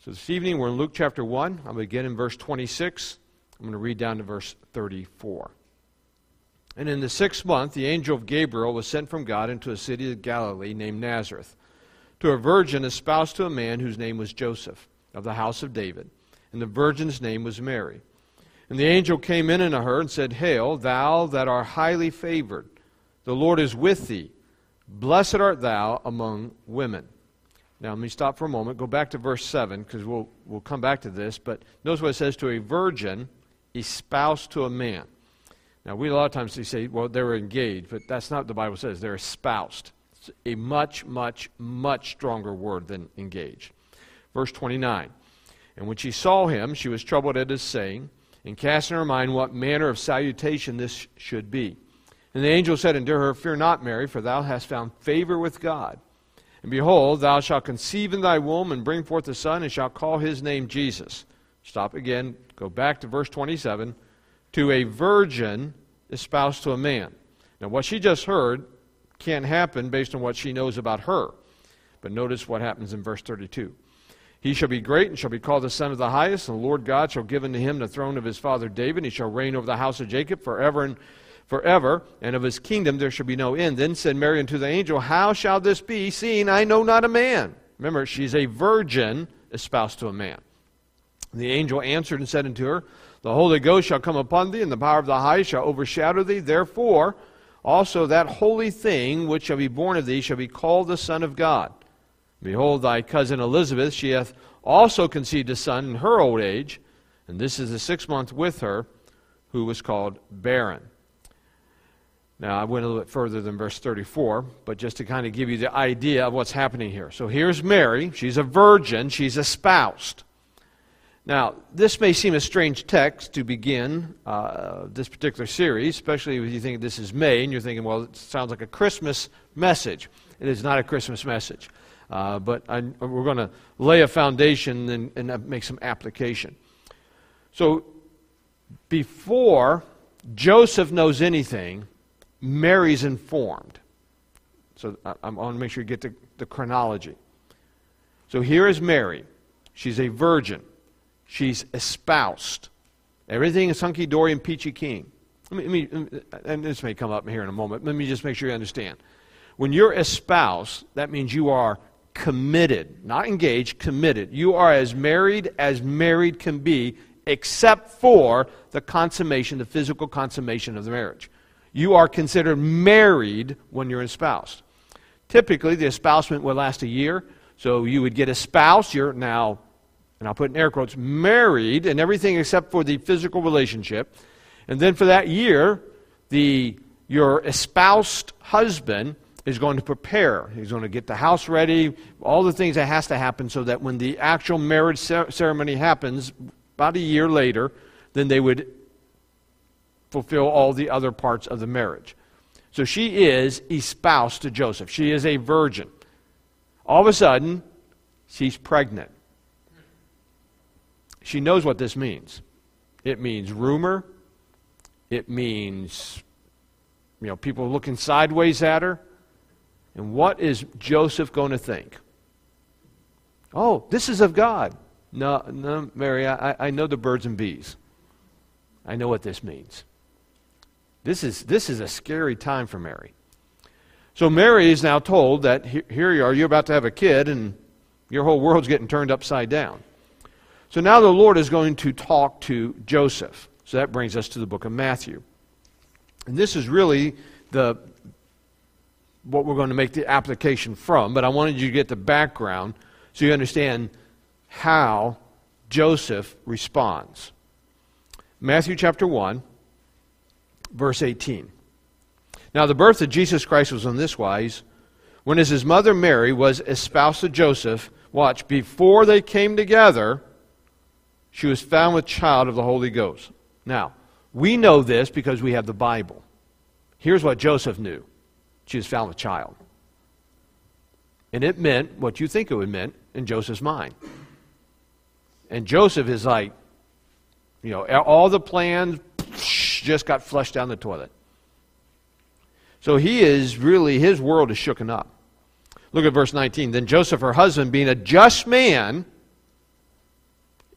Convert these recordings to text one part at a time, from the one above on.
So this evening we're in Luke chapter 1. I'm going to begin in verse 26. I'm going to read down to verse 34. And in the 6th month, the angel of Gabriel was sent from God into a city of Galilee named Nazareth, to a virgin espoused to a man whose name was Joseph, of the house of David. And the virgin's name was Mary. And the angel came in unto her and said, Hail, thou that art highly favored, the Lord is with thee. Blessed art thou among women. Now, let me stop for a moment. Go back to verse 7, because we'll come back to this. But notice what it says, to a virgin espoused to a man. Now, we a lot of times say, well, they were engaged, but that's not what the Bible says. They're espoused. It's a much, much, much stronger word than engaged. Verse 29. And when she saw him, she was troubled at his saying, and cast in her mind what manner of salutation this should be. And the angel said unto her, Fear not, Mary, for thou hast found favor with God. And behold, thou shalt conceive in thy womb, and bring forth a son, and shalt call his name Jesus. Stop again. Go back to verse 27. To a virgin espoused to a man. Now, what she just heard can't happen based on what she knows about her. But notice what happens in verse 32. He shall be great, and shall be called the Son of the Highest, and the Lord God shall give unto him the throne of his father David, and he shall reign over the house of Jacob forever and forever, and of his kingdom there shall be no end. Then said Mary unto the angel, How shall this be, seeing I know not a man? Remember, she's a virgin espoused to a man. The angel answered and said unto her, The Holy Ghost shall come upon thee, and the power of the Highest shall overshadow thee. Therefore also that holy thing which shall be born of thee shall be called the Son of God. Behold, thy cousin Elizabeth, she hath also conceived a son in her old age, and this is the 6th month with her, who was called barren. Now, I went a little bit further than verse 34, but just to kind of give you the idea of what's happening here. So here's Mary. She's a virgin. She's espoused. Now, this may seem a strange text to begin this particular series, especially if you think this is May, and you're thinking, well, it sounds like a Christmas message. It is not a Christmas message. But we're going to lay a foundation and make some application. So, before Joseph knows anything, Mary's informed. So I want to make sure you get the chronology. So here is Mary. She's a virgin. She's espoused. Everything is hunky-dory and peachy keen. And this may come up here in a moment. Let me just make sure you understand. When you're espoused, that means you are committed. Not engaged, committed. You are as married can be, except for the consummation, the physical consummation of the marriage. You are considered married when you're espoused. Typically, the espousement would last a year. So you would get espoused. You're now, and I'll put in air quotes, married and everything except for the physical relationship. And then for that year, your espoused husband is going to prepare. He's going to get the house ready, all the things that has to happen so that when the actual marriage ceremony happens, about a year later, then they would fulfill all the other parts of the marriage. So she is espoused to Joseph. She is a virgin. All of a sudden, she's pregnant. She knows what this means. It means rumor. It means, people looking sideways at her. And what is Joseph going to think? Oh, this is of God. No, Mary, I know the birds and bees. I know what this means. This is a scary time for Mary. So Mary is now told that here you are, you're about to have a kid, and your whole world's getting turned upside down. So now the Lord is going to talk to Joseph. So that brings us to the book of Matthew. And this is really what we're going to make the application from, but I wanted you to get the background so you understand how Joseph responds. Matthew chapter 1, verse 18. Now the birth of Jesus Christ was on this wise. When as his mother Mary was espoused to Joseph, watch, before they came together, she was found with child of the Holy Ghost. Now, we know this because we have the Bible. Here's what Joseph knew. She was found with child. And it meant what you think it would mean in Joseph's mind. And Joseph is like, all the plans just got flushed down the toilet. So his world is shooken up. Look at verse 19. Then Joseph, her husband, being a just man,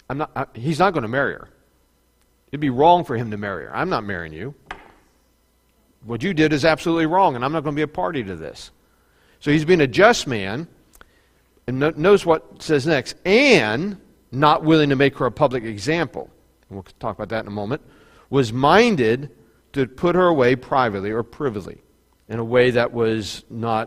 he's not going to marry her. It'd be wrong for him to marry her. I'm not marrying you. What you did is absolutely wrong, and I'm not going to be a party to this. So he's being a just man, and notice what it says next, and not willing to make her a public example. And we'll talk about that in a moment. Was minded to put her away privately or privily in a way that was not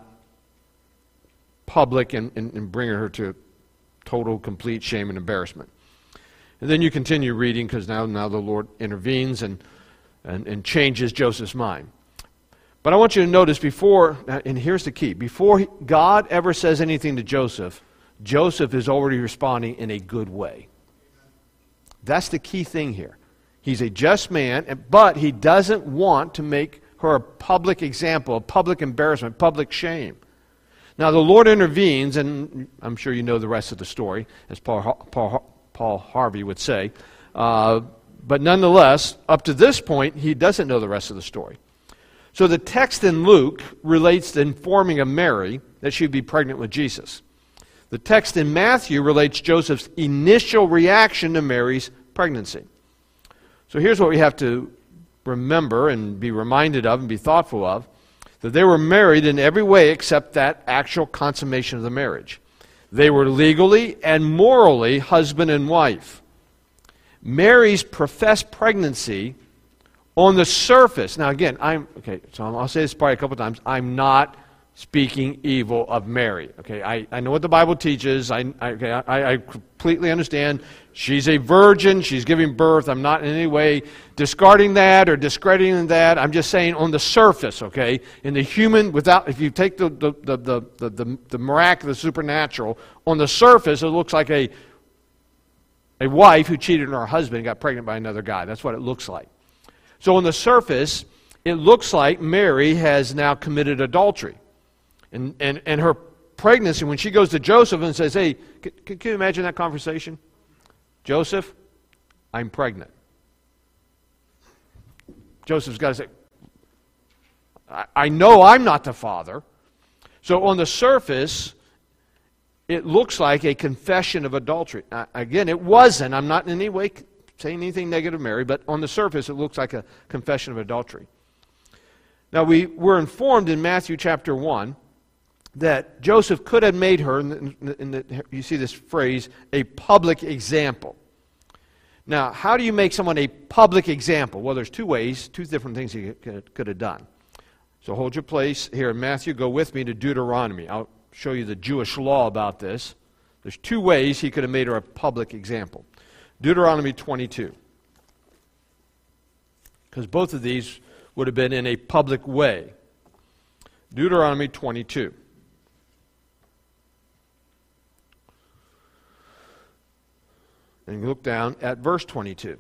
public and bringing her to total, complete shame and embarrassment. And then you continue reading because now the Lord intervenes and changes Joseph's mind. But I want you to notice before, and here's the key, before God ever says anything to Joseph, Joseph is already responding in a good way. That's the key thing here. He's a just man, but he doesn't want to make her a public example, a public embarrassment, public shame. Now the Lord intervenes, and I'm sure you know the rest of the story, as Paul Harvey would say. But nonetheless, up to this point, he doesn't know the rest of the story. So the text in Luke relates the informing of Mary that she'd be pregnant with Jesus. The text in Matthew relates Joseph's initial reaction to Mary's pregnancy. So here's what we have to remember and be reminded of and be thoughtful of, that they were married in every way except that actual consummation of the marriage. They were legally and morally husband and wife. Mary's professed pregnancy on the surface, now again, I'll say this probably a couple times, I'm not speaking evil of Mary. Okay, I know what the Bible teaches. I completely understand. She's a virgin. She's giving birth. I'm not in any way discarding that or discrediting that. I'm just saying on the surface. Okay, in the human, if you take the miraculous, supernatural, on the surface, it looks like a wife who cheated on her husband and got pregnant by another guy. That's what it looks like. So on the surface, it looks like Mary has now committed adultery. And her pregnancy, when she goes to Joseph and says, hey, can you imagine that conversation? Joseph, I'm pregnant. Joseph's got to say, I know I'm not the father. So on the surface, it looks like a confession of adultery. Again, it wasn't. I'm not in any way saying anything negative of Mary, but on the surface, it looks like a confession of adultery. Now, we were informed in Matthew chapter 1 that Joseph could have made her, you see this phrase, a public example. Now, how do you make someone a public example? Well, there's two ways, two different things he could have done. So hold your place here in Matthew. Go with me to Deuteronomy. I'll show you the Jewish law about this. There's two ways he could have made her a public example. Deuteronomy 22. Because both of these would have been in a public way. Deuteronomy 22. And look down at verse 22.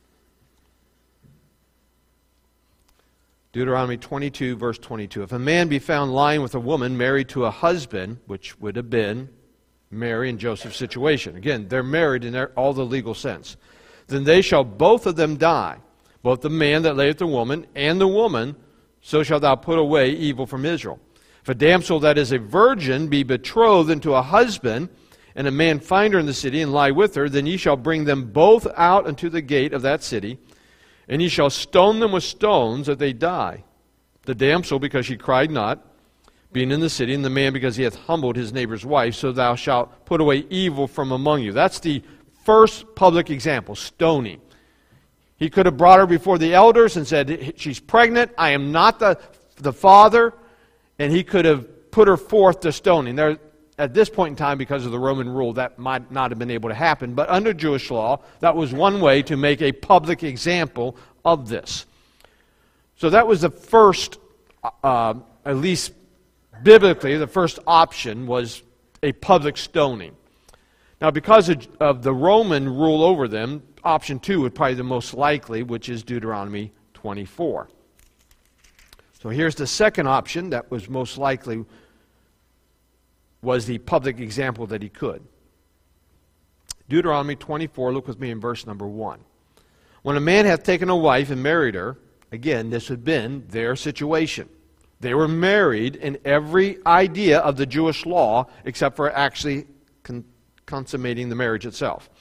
Deuteronomy 22, verse 22. If a man be found lying with a woman married to a husband, which would have been Mary and Joseph's situation. Again, they're married in all the legal sense. Then they shall both of them die, both the man that lay with the woman and the woman, so shalt thou put away evil from Israel. If a damsel that is a virgin be betrothed unto a husband, and a man find her in the city and lie with her, then ye shall bring them both out unto the gate of that city, and ye shall stone them with stones that they die. The damsel because she cried not, being in the city, and the man because he hath humbled his neighbor's wife, so thou shalt put away evil from among you. That's the first public example, stoning. He could have brought her before the elders and said, she's pregnant, I am not the father, and he could have put her forth to stoning. There, at this point in time, because of the Roman rule, that might not have been able to happen. But under Jewish law, that was one way to make a public example of this. So that was the first, at least biblically, the first option was a public stoning. Now, because of the Roman rule over them, option 2 would probably be the most likely, which is Deuteronomy 24. So here's the second option that was most likely, was the public example that he could. Deuteronomy 24, look with me in verse number 1. When a man hath taken a wife and married her, again, this had been their situation. They were married in every idea of the Jewish law except for actually consummating the marriage itself.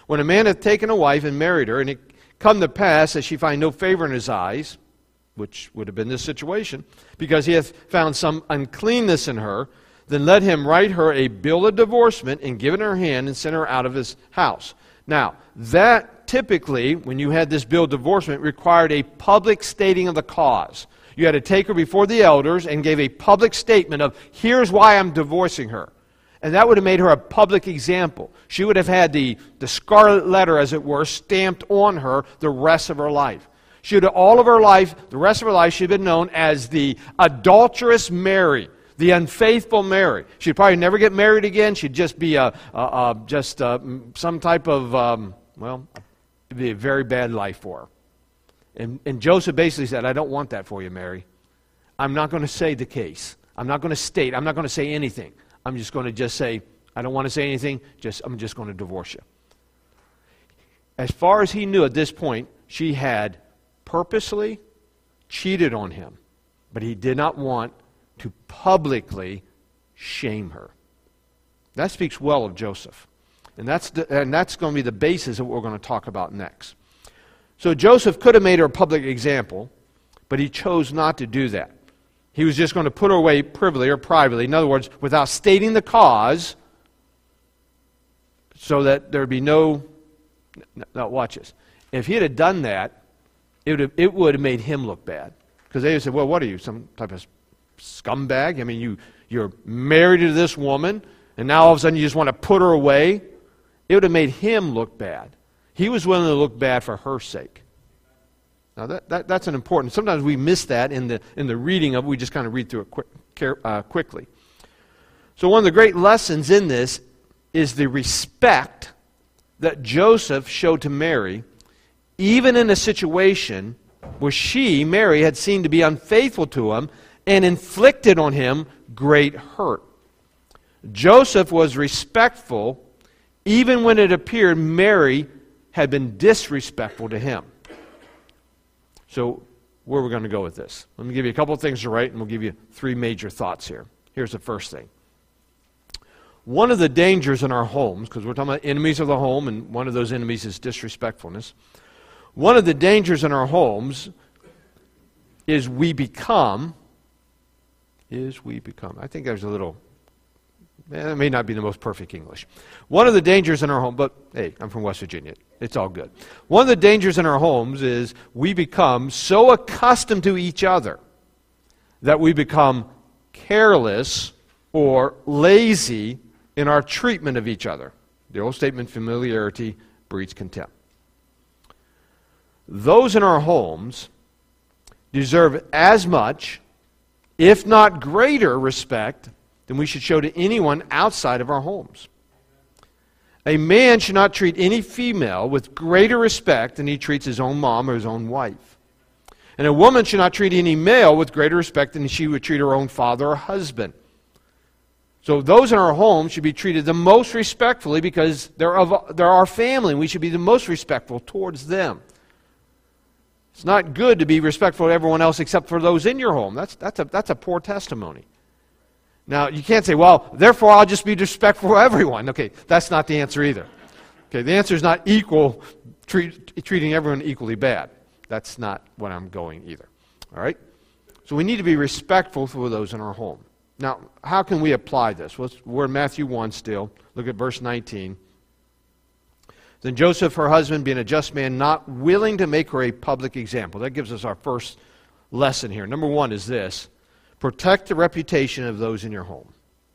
When a man hath taken a wife and married her, and it come to pass that she find no favor in his eyes, which would have been this situation, because he hath found some uncleanness in her, then let him write her a bill of divorcement and give it in her hand and send her out of his house. Now, that typically, when you had this bill of divorcement, required a public stating of the cause. You had to take her before the elders and gave a public statement of, here's why I'm divorcing her. And that would have made her a public example. She would have had the scarlet letter, as it were, stamped on her the rest of her life. She would have, all of her life, the rest of her life, she had been known as the adulterous Mary, the unfaithful Mary. She'd probably never get married again. She'd just be some type of, it'd be a very bad life for her. And Joseph basically said, I don't want that for you, Mary. I'm not going to say the case. I'm not going to state. I'm not going to say anything. I'm just going to just say, I don't want to say anything. I'm just going to divorce you. As far as he knew at this point, she had purposely cheated on him. But he did not want to publicly shame her. That speaks well of Joseph. And that's going to be the basis of what we're going to talk about next. So Joseph could have made her a public example, but he chose not to do that. He was just going to put her away privily or privately. In other words, without stating the cause, so that there would be no... Now watch this. If he had done that, it would have made him look bad. Because they would have said, well, what are you, some type of scumbag? I mean, you're married to this woman, and now all of a sudden you just want to put her away? It would have made him look bad. He was willing to look bad for her sake. Now that's an important. Sometimes we miss that in the reading of it. We just kind of read through it quickly. So one of the great lessons in this is the respect that Joseph showed to Mary, even in a situation where she, Mary, had seemed to be unfaithful to him and inflicted on him great hurt. Joseph was respectful even when it appeared Mary had been disrespectful to him. So, where are we going to go with this? Let me give you a couple of things to write, and we'll give you three major thoughts here. Here's the first thing. One of the dangers in our homes, because we're talking about enemies of the home, and one of those enemies is disrespectfulness. One of the dangers in our homes is we become. I think there's a little... It may not be the most perfect English. One of the dangers in our home, but hey, I'm from West Virginia. It's all good. One of the dangers in our homes is we become so accustomed to each other that we become careless or lazy in our treatment of each other. The old statement, familiarity breeds contempt. Those in our homes deserve as much, if not greater, respect than we should show to anyone outside of our homes. A man should not treat any female with greater respect than he treats his own mom or his own wife. And a woman should not treat any male with greater respect than she would treat her own father or husband. So those in our homes should be treated the most respectfully because they're our family, and we should be the most respectful towards them. It's not good to be respectful to everyone else except for those in your home. That's a poor testimony. Now, you can't say, well, therefore I'll just be respectful to everyone. Okay, that's not the answer either. Okay, the answer is not equal, treating everyone equally bad. That's not what I'm going either. All right? So we need to be respectful for those in our home. Now, how can we apply this? Well, we're in Matthew 1 still. Look at verse 19. Then Joseph, her husband, being a just man, not willing to make her a public example. That gives us our first lesson here. Number one is this. Protect the reputation of those in your home.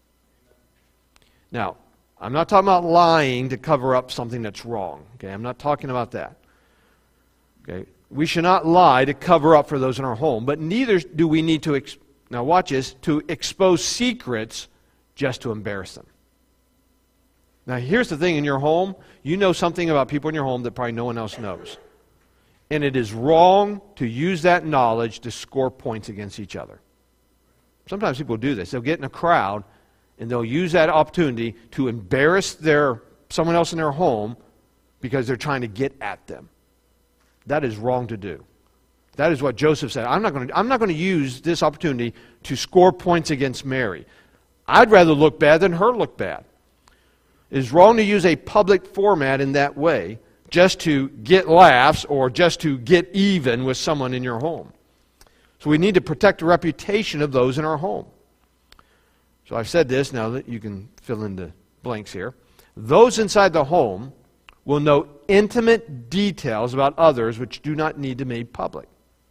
Now, I'm not talking about lying to cover up something that's wrong. Okay, I'm not talking about that. Okay, we should not lie to cover up for those in our home, but neither do we need to, now watch this, to expose secrets just to embarrass them. Now, here's the thing in your home. You know something about people in your home that probably no one else knows. And it is wrong to use that knowledge to score points against each other. Sometimes people do this. They'll get in a crowd and they'll use that opportunity to embarrass someone else in their home because they're trying to get at them. That is wrong to do. That is what Joseph said. I'm not going to use this opportunity to score points against Mary. I'd rather look bad than her look bad. It is wrong to use a public format in that way just to get laughs or just to get even with someone in your home. So we need to protect the reputation of those in our home. So I've said this, now that you can fill in the blanks here. Those inside the home will know intimate details about others which do not need to be made public.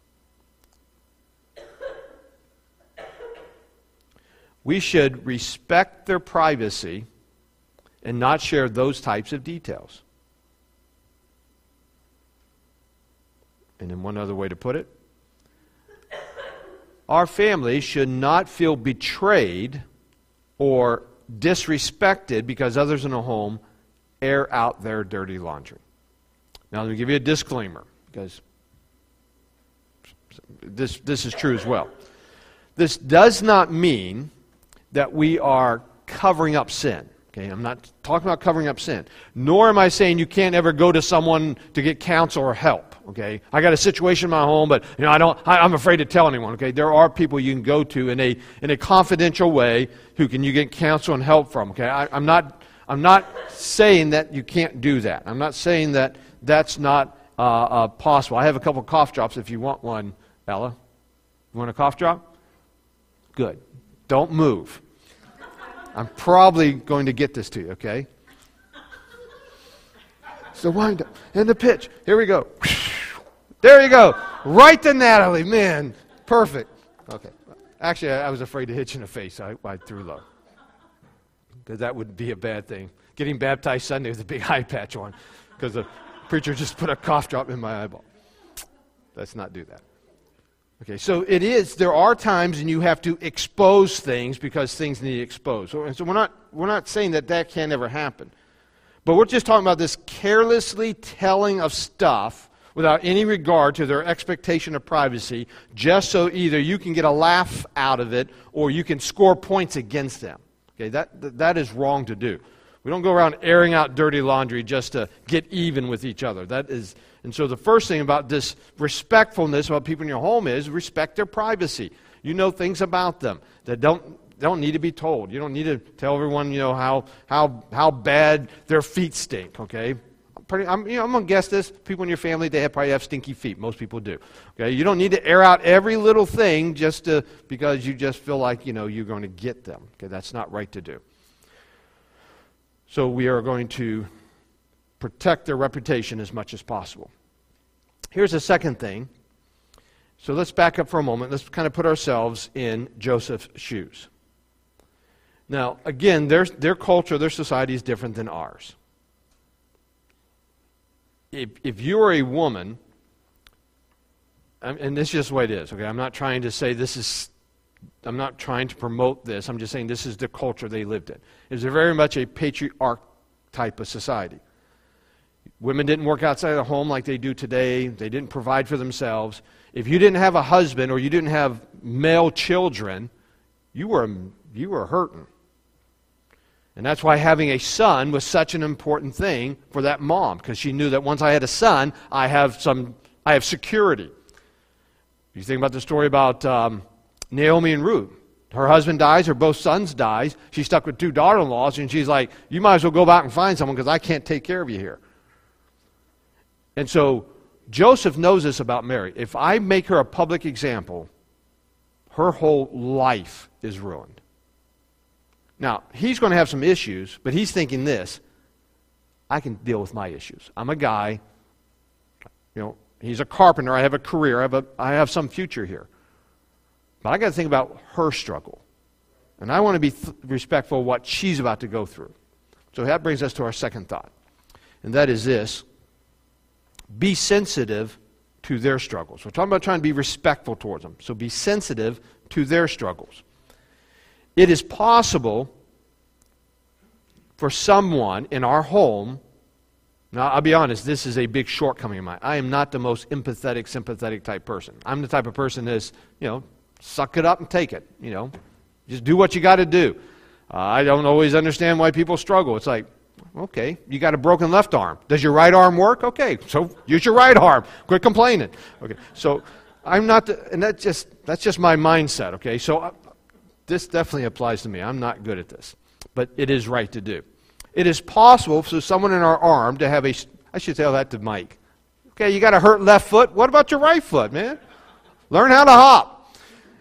We should respect their privacy and not share those types of details. And then one other way to put it, our family should not feel betrayed or disrespected because others in the home air out their dirty laundry. Now let me give you a disclaimer, because this is true as well. This does not mean that we are covering up sin. Okay, I'm not talking about covering up sin. Nor am I saying you can't ever go to someone to get counsel or help. Okay, I got a situation in my home, but I'm afraid to tell anyone. Okay, there are people you can go to in a confidential way who you get counsel and help from. Okay, I'm not saying that you can't do that. I'm not saying that that's not possible. I have a couple of cough drops if you want one, Ella. You want a cough drop? Good. Don't move. I'm probably going to get this to you, okay? So wind up. And the pitch. Here we go. There you go. Right to Natalie. Man, perfect. Okay. Actually, I was afraid to hit you in the face. I threw low. Because that would be a bad thing. Getting baptized Sunday with a big eye patch on. Because the preacher just put a cough drop in my eyeball. Let's not do that. Okay, so there are times when you have to expose things because things need exposed. So we're not saying that can't ever happen. But we're just talking about this carelessly telling of stuff without any regard to their expectation of privacy, just so either you can get a laugh out of it or you can score points against them. Okay, that is wrong to do. We don't go around airing out dirty laundry just to get even with each other. And so the first thing about this respectfulness about people in your home is respect their privacy. You know things about them that don't need to be told. You don't need to tell everyone how bad their feet stink. Okay, I'm going to guess this. People in your family probably have stinky feet. Most people do. Okay, you don't need to air out every little thing because you just feel like you're going to get them. Okay, that's not right to do. So we are going to protect their reputation as much as possible. Here's the second thing. So let's back up for a moment. Let's kind of put ourselves in Joseph's shoes. Now, again, their culture, their society is different than ours. If you are a woman, and this is just the way it is, okay? I'm not trying to say I'm not trying to promote this. I'm just saying this is the culture they lived in. It was very much a patriarch type of society. Women didn't work outside of the home like they do today. They didn't provide for themselves. If you didn't have a husband or you didn't have male children, you were hurting. And that's why having a son was such an important thing for that mom, because she knew that once I had a son, I have security. You think about the story about Naomi and Ruth. Her husband dies, her both sons dies. She's stuck with two daughter-in-laws, and she's like, you might as well go back and find someone because I can't take care of you here. And so Joseph knows this about Mary. If I make her a public example, her whole life is ruined. Now, he's going to have some issues, but he's thinking this: I can deal with my issues. I'm a guy, he's a carpenter, I have a career, I have some future here. But I got to think about her struggle. And I want to be respectful of what she's about to go through. So that brings us to our second thought. And that is this: be sensitive to their struggles. We're talking about trying to be respectful towards them. So be sensitive to their struggles. It is possible for someone in our home, now I'll be honest, this is a big shortcoming of mine. I am not the most empathetic, sympathetic type person. I'm the type of person that's, suck it up and take it. Just do what you got to do. I don't always understand why people struggle. It's like, okay, you got a broken left arm. Does your right arm work? Okay, so use your right arm. Quit complaining. Okay, so I'm not, and that's just my mindset. Okay, so this definitely applies to me. I'm not good at this, but it is right to do. It is possible for someone in our arm to have I should tell that to Mike. Okay, you got a hurt left foot. What about your right foot, man? Learn how to hop.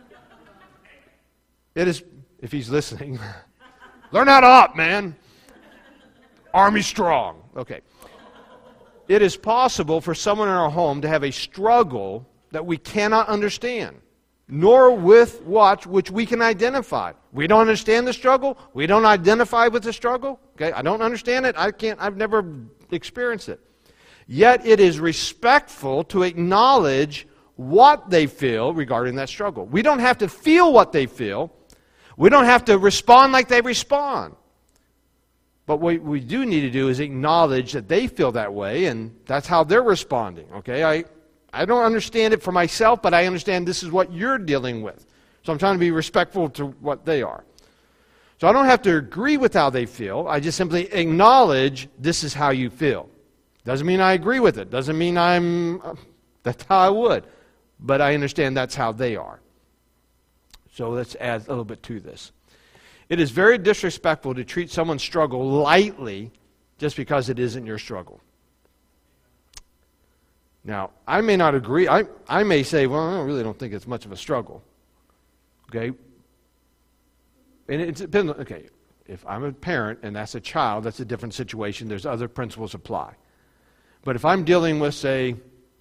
It is, if he's listening, learn how to hop, man. Army strong. Okay. It is possible for someone in our home to have a struggle that we cannot understand, nor with which we can identify. We don't understand the struggle. We don't identify with the struggle. Okay, I don't understand it. I've never experienced it. Yet it is respectful to acknowledge what they feel regarding that struggle. We don't have to feel what they feel. We don't have to respond like they respond. But what we do need to do is acknowledge that they feel that way, and that's how they're responding. Okay, I don't understand it for myself, but I understand this is what you're dealing with. So I'm trying to be respectful to what they are. So I don't have to agree with how they feel. I just simply acknowledge this is how you feel. Doesn't mean I agree with it. Doesn't mean that's how I would. But I understand that's how they are. So let's add a little bit to this. It is very disrespectful to treat someone's struggle lightly just because it isn't your struggle. Now, I may not agree. I may say, well, I really don't think it's much of a struggle. Okay? And it depends. Okay, if I'm a parent and that's a child, that's a different situation. There's other principles apply. But if I'm dealing with, say,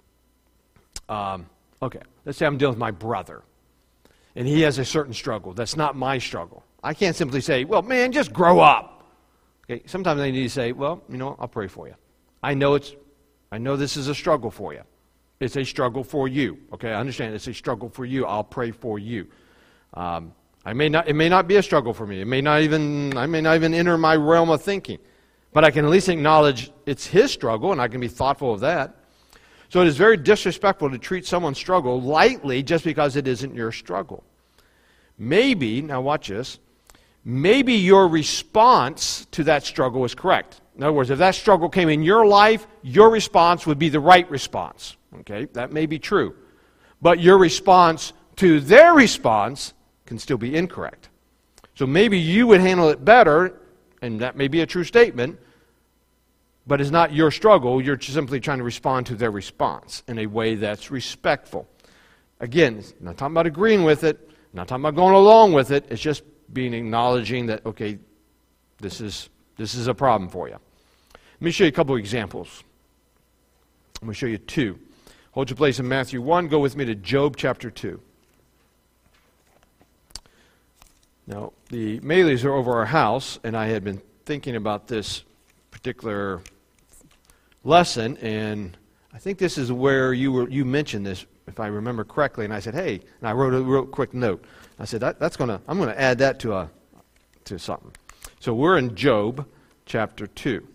let's say I'm dealing with my brother, and he has a certain struggle. That's not my struggle. I can't simply say, well, man, just grow up. Okay, sometimes I need to say, well, I'll pray for you. I know this is a struggle for you. It's a struggle for you. Okay, I understand it's a struggle for you. I'll pray for you. It may not be a struggle for me. I may not even enter my realm of thinking. But I can at least acknowledge it's his struggle, and I can be thoughtful of that. So it is very disrespectful to treat someone's struggle lightly just because it isn't your struggle. Maybe, now watch this, maybe your response to that struggle is correct. In other words, if that struggle came in your life, your response would be the right response. Okay, that may be true. But your response to their response can still be incorrect. So maybe you would handle it better, and that may be a true statement, but it's not your struggle. You're simply trying to respond to their response in a way that's respectful. Again, I'm not talking about agreeing with it, I'm not talking about going along with it. It's just acknowledging that, okay, this is a problem for you. Let me show you a couple of examples. I'm going to show you two. Hold your place in Matthew 1. Go with me to Job chapter 2. Now, the Melees are over our house, and I had been thinking about this particular lesson, and I think this is where you mentioned this, if I remember correctly, and I said, hey, and I wrote a real quick note. I said, I'm going to add that to something. So we're in Job chapter 2.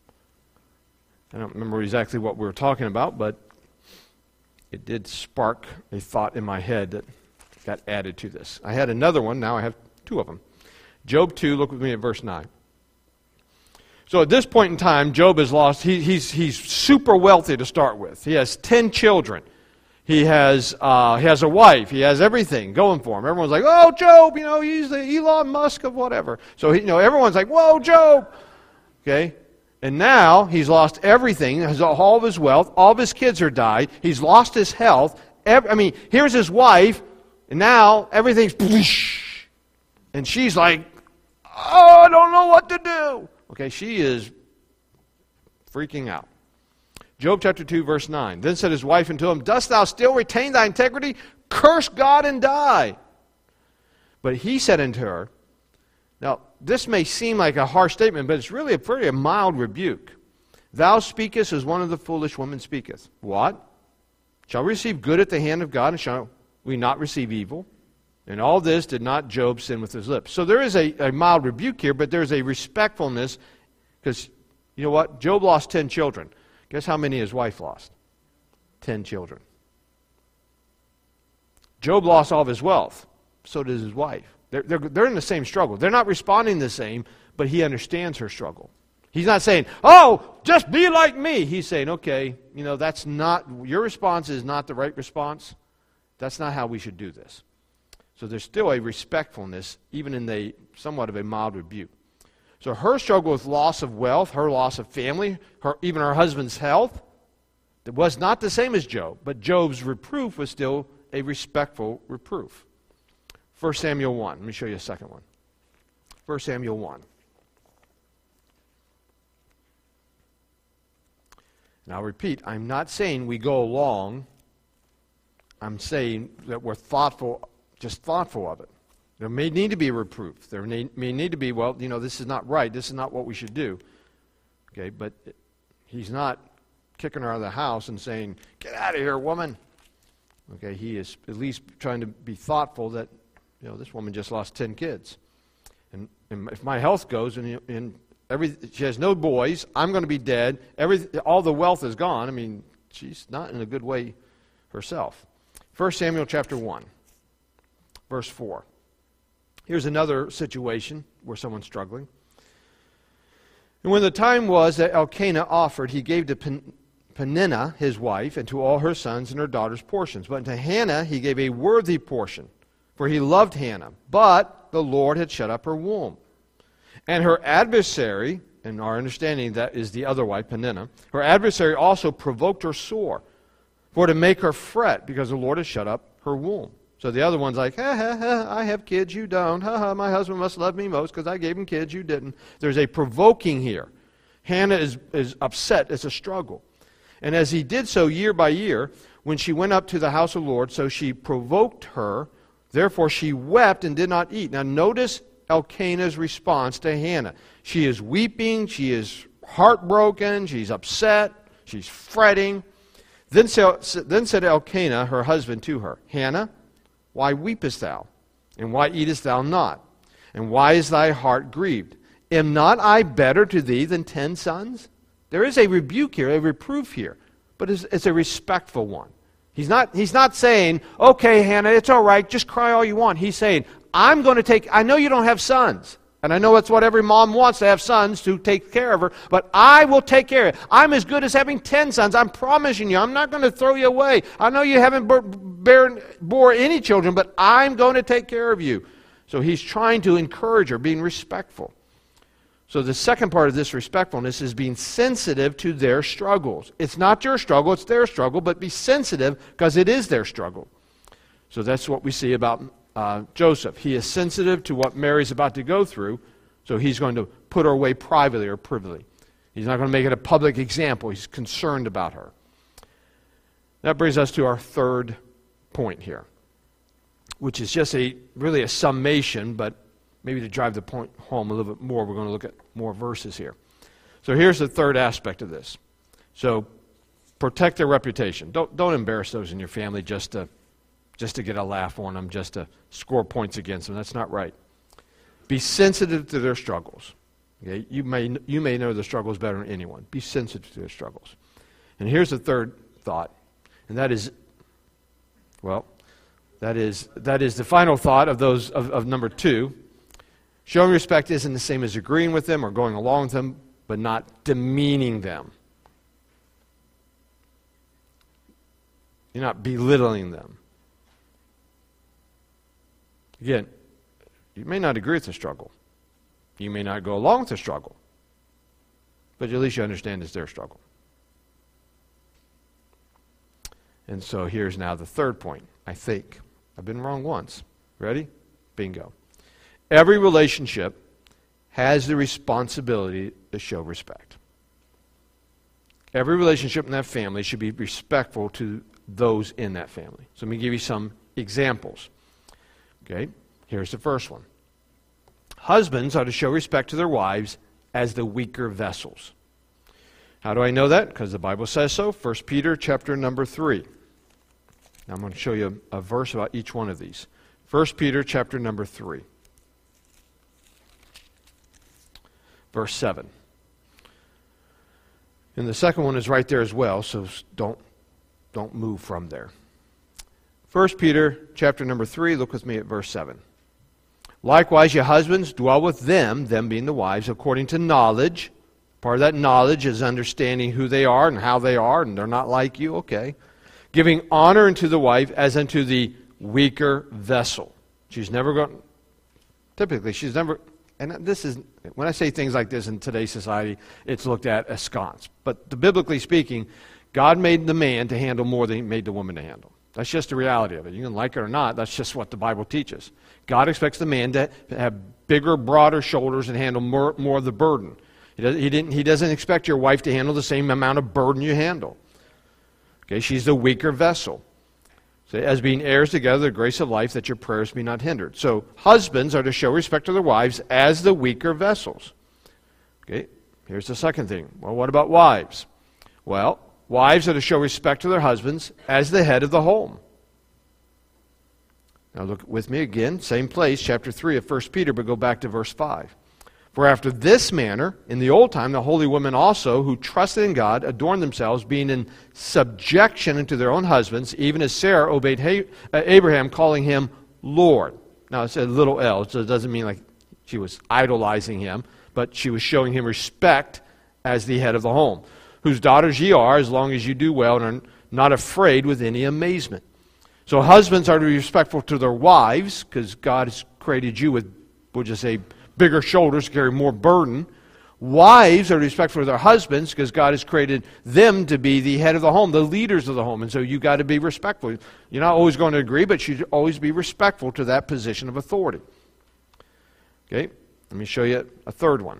I don't remember exactly what we were talking about, but it did spark a thought in my head that got added to this. I had another one, now I have two of them. Job 2, look with me at verse 9. So at this point in time, Job has lost, he's super wealthy to start with. He has 10 children. He has a wife. He has everything going for him. Everyone's like, oh, Job, he's the Elon Musk of whatever. So, everyone's like, whoa, Job. Okay? And now he's lost everything, has all of his wealth. All of his kids are died. He's lost his health. Here's his wife, and now everything's... And she's like, oh, I don't know what to do. Okay, she is freaking out. Job chapter 2, verse 9. Then said his wife unto him, dost thou still retain thy integrity? Curse God and die. But he said unto her, now this may seem like a harsh statement, but it's really a very mild rebuke. Thou speakest as one of the foolish women speaketh. What? Shall we receive good at the hand of God, and shall we not receive evil? And all this did not Job sin with his lips. So there is a mild rebuke here, but there's a respectfulness, because you know what? Job lost 10 children. Guess how many his wife lost? 10 children. Job lost all of his wealth. So does his wife. They're in the same struggle. They're not responding the same, but he understands her struggle. He's not saying, oh, just be like me. He's saying, okay, that's not, your response is not the right response. That's not how we should do this. So there's still a respectfulness, even in somewhat of a mild rebuke. So her struggle with loss of wealth, her loss of family, even her husband's health, it was not the same as Job, but Job's reproof was still a respectful reproof. 1 Samuel 1. Let me show you a second one. 1 Samuel 1. And I'll repeat, I'm not saying we go along. I'm saying that we're thoughtful, just thoughtful of it. There may need to be a reproof. There may need to be, this is not right. This is not what we should do. Okay, but he's not kicking her out of the house and saying, get out of here, woman. Okay, he is at least trying to be thoughtful that, this woman just lost 10 kids. And if my health goes and she has no boys, I'm going to be dead, all the wealth is gone. I mean, she's not in a good way herself. 1 Samuel chapter 1, verse 4. Here's another situation where someone's struggling. And when the time was that Elkanah offered, he gave to Peninnah, his wife, and to all her sons and her daughters portions. But to Hannah he gave a worthy portion, for he loved Hannah. But the Lord had shut up her womb. And her adversary, in our understanding that is the other wife, Peninnah, her adversary also provoked her sore, for to make her fret, because the Lord had shut up her womb. So the other one's like, I have kids, you don't. My husband must love me most because I gave him kids, you didn't. There's a provoking here. Hannah is upset. It's a struggle. And as he did so year by year, when she went up to the house of the Lord, so she provoked her, therefore she wept and did not eat. Now notice Elkanah's response to Hannah. She is weeping, she is heartbroken, she's upset, she's fretting. Then said Elkanah, her husband, to her, Hannah, why weepest thou? And why eatest thou not? And why is thy heart grieved? Am not I better to thee than 10 sons? There is a rebuke here, a reproof here, but it's a respectful one. He's not saying, okay, Hannah, it's all right, just cry all you want. He's saying, I know you don't have sons, and I know that's what every mom wants, to have sons to take care of her, but I will take care of it. I'm as good as having 10 sons. I'm promising you, I'm not going to throw you away. I know you haven't bore any children, but I'm going to take care of you. So he's trying to encourage her, being respectful. So the second part of this respectfulness is being sensitive to their struggles. It's not your struggle, it's their struggle, but be sensitive because it is their struggle. So that's what we see about Joseph. He is sensitive to what Mary's about to go through, so he's going to put her away privately or privily. He's not going to make it a public example. He's concerned about her. That brings us to our third point here, which is just really a summation, but maybe to drive the point home a little bit more, we're going to look at more verses here. So here's the third aspect of this. So protect their reputation. Don't embarrass those in your family just to get a laugh on them, just to score points against them. That's not right. Be sensitive to their struggles. Okay? You may know the struggles better than anyone. Be sensitive to their struggles. And here's the third thought, and that is the final thought of those of number 2. Showing respect isn't the same as agreeing with them or going along with them, but not demeaning them. You're not belittling them. Again, you may not agree with the struggle. You may not go along with the struggle. But at least you understand it's their struggle. And so here's now the third point, I think. I've been wrong once. Ready? Bingo. Every relationship has the responsibility to show respect. Every relationship in that family should be respectful to those in that family. So let me give you some examples. Okay, here's the first one. Husbands are to show respect to their wives as the weaker vessels. How do I know that? Because the Bible says so. 1 Peter chapter number 3. Now I'm going to show you a verse about each one of these. 1 Peter chapter number 3. Verse 7. And the second one is right there as well, so don't move from there. 1 Peter chapter number 3, look with me at verse 7. Likewise, ye husbands, dwell with them being the wives, according to knowledge. Part of that knowledge is understanding who they are and how they are, and they're not like you, okay. Giving honor unto the wife as unto the weaker vessel. She's never and this is, when I say things like this in today's society, it's looked at askance. But biblically speaking, God made the man to handle more than he made the woman to handle. That's just the reality of it. You can like it or not, that's just what the Bible teaches. God expects the man to have bigger, broader shoulders and handle more of the burden. He doesn't expect your wife to handle the same amount of burden you handle. Okay, she's the weaker vessel. So, as being heirs together, the grace of life, that your prayers be not hindered. So husbands are to show respect to their wives as the weaker vessels. Okay, here's the second thing. Well, what about wives? Well, wives are to show respect to their husbands as the head of the home. Now look with me again, same place, chapter 3 of 1 Peter, but go back to verse 5. For after this manner, in the old time, the holy women also, who trusted in God, adorned themselves, being in subjection unto their own husbands, even as Sarah obeyed Abraham, calling him Lord. Now it's a little L, so it doesn't mean like she was idolizing him, but she was showing him respect as the head of the home. Whose daughters ye are, as long as you do well, and are not afraid with any amazement. So husbands are to be respectful to their wives, because God has created you with, we'll just say, bigger shoulders to carry more burden. Wives are respectful to their husbands because God has created them to be the head of the home, the leaders of the home. And so you got to be respectful. You're not always going to agree, but you should always be respectful to that position of authority. Okay, let me show you a third one.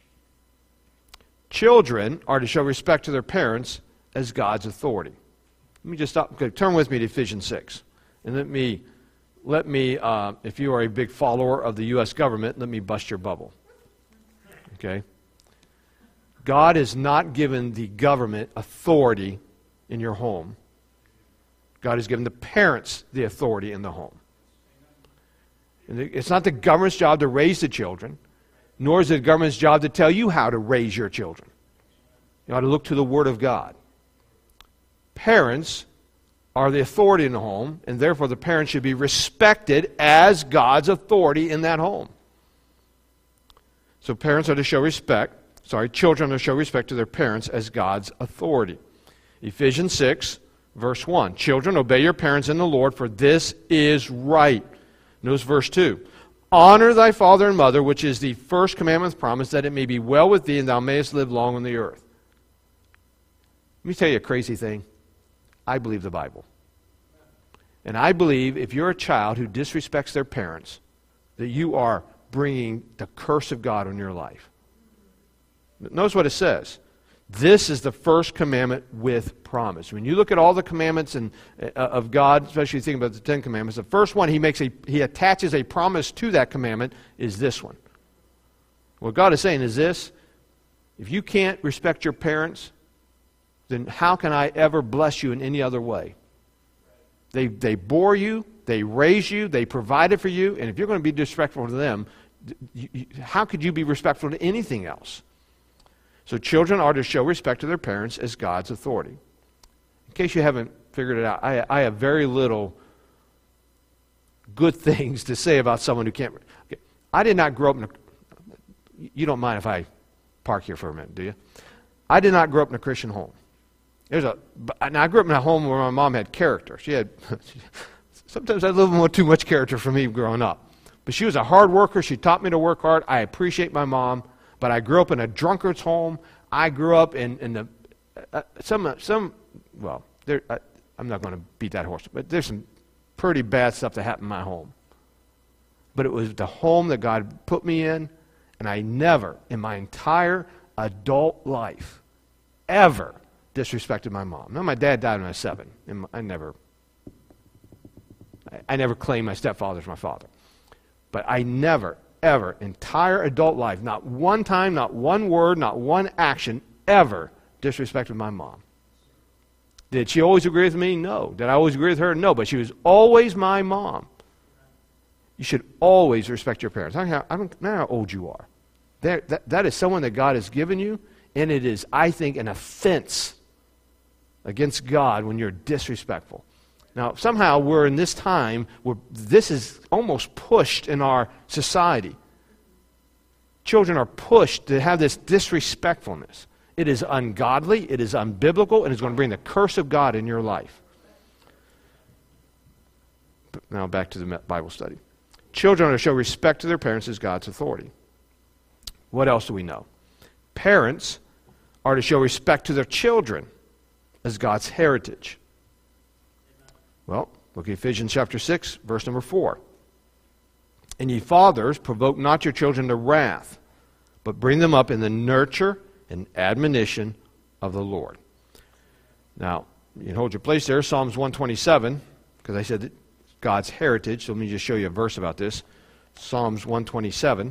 Children are to show respect to their parents as God's authority. Let me just stop. Okay, turn with me to Ephesians 6. And let me, if you are a big follower of the U.S. government, let me bust your bubble. Okay? God has not given the government authority in your home. God has given the parents the authority in the home. And it's not the government's job to raise the children, nor is it the government's job to tell you how to raise your children. You ought to look to the Word of God. Parents are the authority in the home, and therefore the parents should be respected as God's authority in that home. So parents are to show respect, children are to show respect to their parents as God's authority. Ephesians 6, verse 1. Children, obey your parents in the Lord, for this is right. Notice verse 2. Honor thy father and mother, which is the first commandment with promise, that it may be well with thee and thou mayest live long on the earth. Let me tell you a crazy thing. I believe the Bible. And I believe if you're a child who disrespects their parents, that you are bringing the curse of God on your life. But notice what it says. This is the first commandment with promise. When you look at all the commandments of God, especially thinking about the Ten Commandments, the first one he attaches a promise to that commandment is this one. What God is saying is this: if you can't respect your parents, then how can I ever bless you in any other way? They bore you, they raise you, they provided for you, and if you're going to be disrespectful to them, how could you be respectful to anything else? So children are to show respect to their parents as God's authority. In case you haven't figured it out, I have very little good things to say about someone who can't. Okay. I did not grow up in a. You don't mind if I park here for a minute, do you? I did not grow up in a Christian home. Now, I grew up in a home where my mom had character. She had, sometimes I had a little more too much character for me growing up. But she was a hard worker. She taught me to work hard. I appreciate my mom. But I grew up in a drunkard's home. I grew up in the, I'm not going to beat that horse, but there's some pretty bad stuff that happened in my home. But it was the home that God put me in, and I never, in my entire adult life, ever disrespected my mom. Now, my dad died when I was 7, and I never claimed my stepfather as my father. But I never, ever, entire adult life, not one time, not one word, not one action, ever disrespected my mom. Did she always agree with me? No. Did I always agree with her? No. But she was always my mom. You should always respect your parents. I don't know how old you are. That is someone that God has given you, and it is, I think, an offense against God when you're disrespectful. Now, somehow we're in this time where this is almost pushed in our society. Children are pushed to have this disrespectfulness. It is ungodly, it is unbiblical, and it's going to bring the curse of God in your life. But now back to the Bible study. Children are to show respect to their parents as God's authority. What else do we know? Parents are to show respect to their children as God's heritage. Well, look at Ephesians chapter 6, verse number 4. And ye fathers, provoke not your children to wrath, but bring them up in the nurture and admonition of the Lord. Now, you can hold your place there, Psalms 127, because I said that God's heritage. So let me just show you a verse about this. Psalms 127.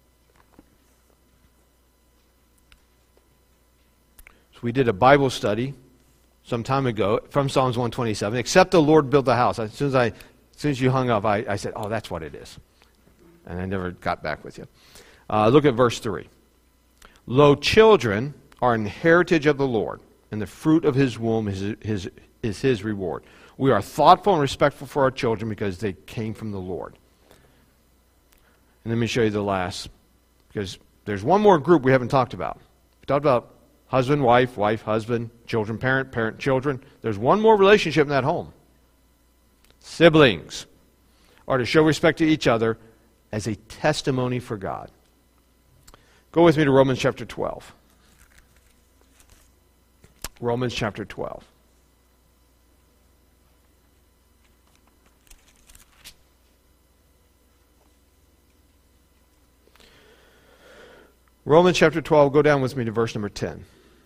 So we did a Bible study some time ago from Psalms 127. Except the Lord build the house. As soon as you hung up, I said, oh, that's what it is. And I never got back with you. Look at verse 3. Lo, children are an heritage of the Lord, and the fruit of his womb is his reward. We are thoughtful and respectful for our children because they came from the Lord. And let me show you the last, because there's one more group we haven't talked about. We talked about husband, wife, husband, children, parent, children. There's one more relationship in that home. Siblings are to show respect to each other as a testimony for God. Go with me to Romans chapter 12. Romans chapter 12. Romans chapter 12, go down with me to verse number 10.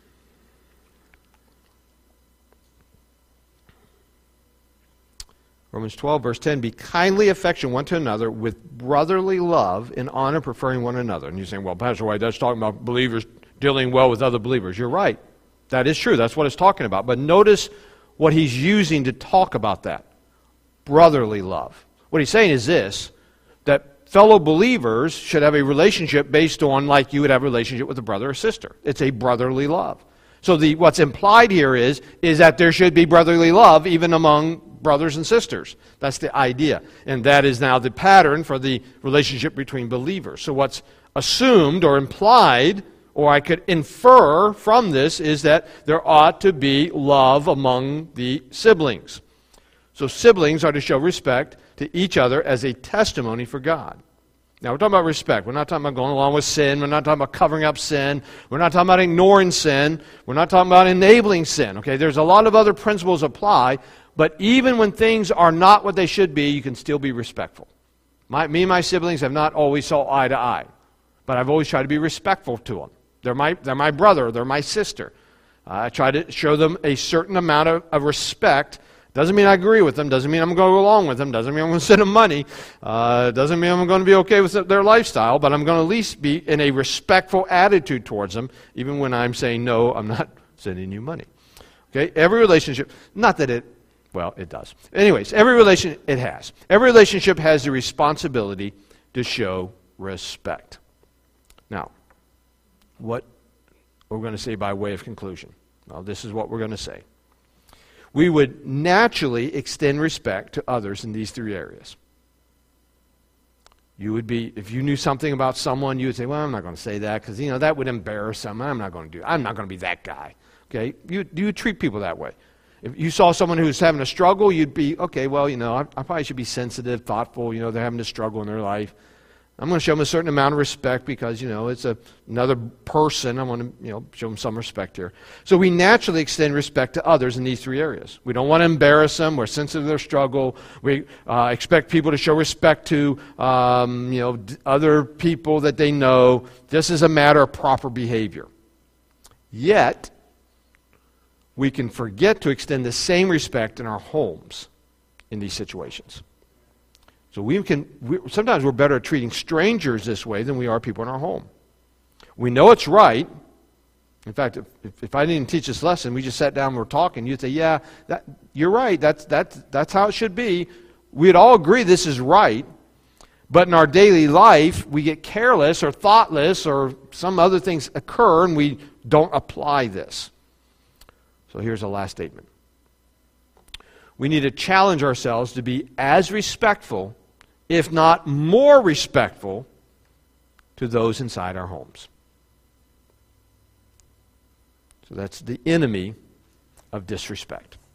Romans 12, verse 10, be kindly affectionate one to another with brotherly love in honor, preferring one another. And you're saying, well, Pastor White, that's talking about believers dealing well with other believers. You're right. That is true. That's what it's talking about. But notice what he's using to talk about that. Brotherly love. What he's saying is this, that fellow believers should have a relationship based on like you would have a relationship with a brother or sister. It's a brotherly love. So what's implied here is that there should be brotherly love even among brothers and sisters. That's the idea. And that is now the pattern for the relationship between believers. So what's assumed or implied, or I could infer from this, is that there ought to be love among the siblings. So siblings are to show respect to each other as a testimony for God. Now, we're talking about respect. We're not talking about going along with sin. We're not talking about covering up sin. We're not talking about ignoring sin. We're not talking about enabling sin. Okay, there's a lot of other principles apply, but even when things are not what they should be, you can still be respectful. Me and my siblings have not always saw eye to eye, but I've always tried to be respectful to them. They're my brother. They're my sister. I try to show them a certain amount of respect. Doesn't mean I agree with them. Doesn't mean I'm going to go along with them. Doesn't mean I'm going to send them money. Doesn't mean I'm going to be okay with their lifestyle. But I'm going to at least be in a respectful attitude towards them, even when I'm saying, no, I'm not sending you money. Okay? Every relationship, not that it does. Anyways, every relationship has the responsibility to show respect. Now, what we're going to say by way of conclusion. Well, this is what we're going to say. We would naturally extend respect to others in these three areas. You would be, if you knew something about someone, you would say, well, I'm not going to say that because, that would embarrass them. I'm not going to be that guy. Okay? You would treat people that way. If you saw someone who's having a struggle, you'd be, okay, well, I probably should be sensitive, thoughtful. They're having a struggle in their life. I'm going to show them a certain amount of respect because, it's another person. I want to, show them some respect here. So we naturally extend respect to others in these three areas. We don't want to embarrass them. We're sensitive to their struggle. We expect people to show respect to, other people that they know. This is a matter of proper behavior. Yet, we can forget to extend the same respect in our homes in these situations. So sometimes we're better at treating strangers this way than we are people in our home. We know it's right. In fact, if I didn't teach this lesson, we just sat down and we're talking, you'd say, yeah, you're right. That's how it should be. We'd all agree this is right. But in our daily life, we get careless or thoughtless or some other things occur and we don't apply this. So here's a last statement. We need to challenge ourselves to be as respectful, if not more respectful, to those inside our homes. So that's the enemy of disrespect.